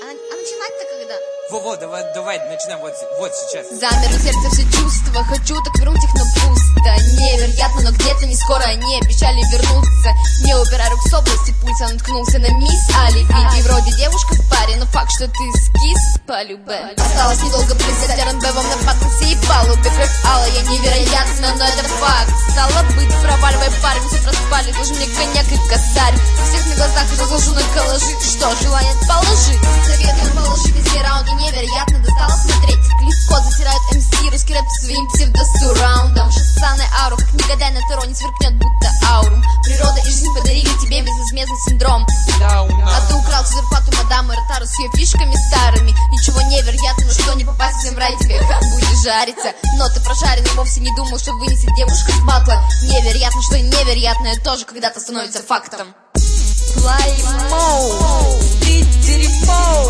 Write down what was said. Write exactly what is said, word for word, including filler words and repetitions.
А начинать-то когда? Во-во, давай, давай, начинаем вот, вот сейчас. Замерло сердце, все чувства, хочу так вернуть их, но пусто. Невероятно, но где-то не скоро они обещали вернуться. Не убирай рук с области пульса, наткнулся на мисс Алиби. И вроде девушка в паре, но факт, что ты скис по любе. Осталось недолго близко РНБ вам на патласе и палубе. Кровь алла, я невероятна, но это факт. Стало быть, проваливай парень, все проспали, должен мне коньяк и косарь. У всех на глазах разложу на коллажи. Что, желание положить? Советую положить везде раунды. Невероятно достало смотреть, как легко засирают эм си русский рэп своим псевдосураундом. Шассаная ауру, как никогда на тароне сверкнет, будто аурум. Природа и жизнь подарили тебе безвозмездный синдром. А ты украл всю зарплату мадамы Ротару с ее фишками старыми. Ничего невероятного, что не попасть всем в рай, тебе как будет жариться. Но ты прожаренный вовсе не думал, что вынесет девушка с батла. Невероятно, что и невероятное тоже когда-то становится фактом. Fly Mo, ты дерьмо.